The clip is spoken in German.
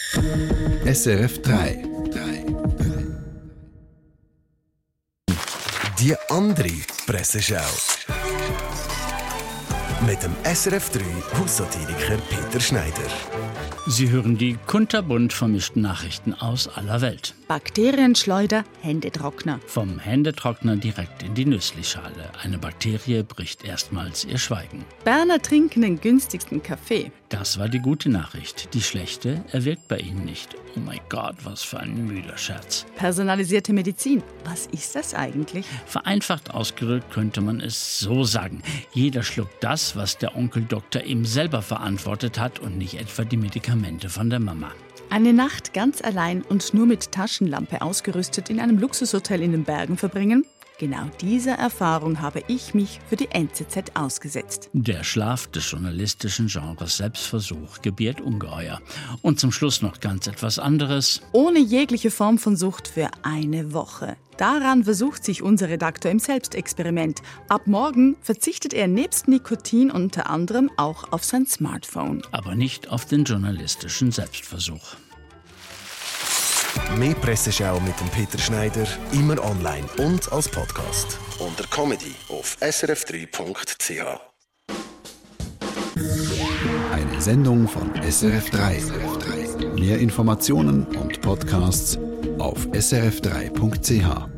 SRF 3. Die andere Presseschau. Mit dem SRF 3 Haussatiriker Peter Schneider. Sie hören die kunterbunt vermischten Nachrichten aus aller Welt. Bakterienschleuder, Händetrockner. Vom Händetrockner direkt in die Nüsslischale. Eine Bakterie bricht erstmals ihr Schweigen. Berner trinken den günstigsten Kaffee. Das war die gute Nachricht. Die schlechte, er wirkt bei Ihnen nicht. Oh mein Gott, was für ein müder Scherz. Personalisierte Medizin. Was ist das eigentlich? Vereinfacht ausgedrückt könnte man es so sagen. Jeder schluckt das, was der Onkel Doktor ihm selber verantwortet hat und nicht etwa die Medikamente von der Mama. Eine Nacht ganz allein und nur mit Taschenlampe ausgerüstet in einem Luxushotel in den Bergen verbringen? Genau dieser Erfahrung habe ich mich für die NZZ ausgesetzt. Der Schlaf des journalistischen Genres Selbstversuch gebiert Ungeheuer. Und zum Schluss noch ganz etwas anderes. Ohne jegliche Form von Sucht für eine Woche. Daran versucht sich unser Redakteur im Selbstexperiment. Ab morgen verzichtet er nebst Nikotin unter anderem auch auf sein Smartphone. Aber nicht auf den journalistischen Selbstversuch. Mehr Presseschau mit dem Peter Schneider, immer online und als Podcast. Unter Comedy auf srf3.ch. Eine Sendung von SRF 3. Mehr Informationen und Podcasts auf srf3.ch.